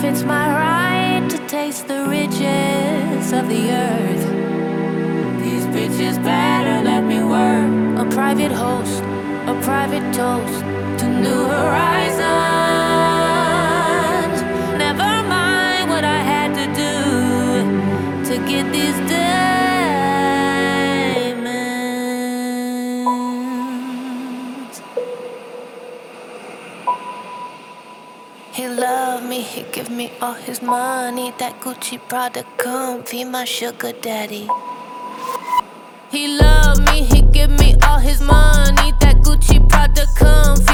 It's my right to taste the riches of the earth. These bitches better let me work. A private host, a private toast to new horizons. Never mind what I had to do to get these diamonds. He loved me, he give me all his money. That Gucci Prada comfy, my sugar daddy. He loved me, he give me all his money. That Gucci Prada comfy.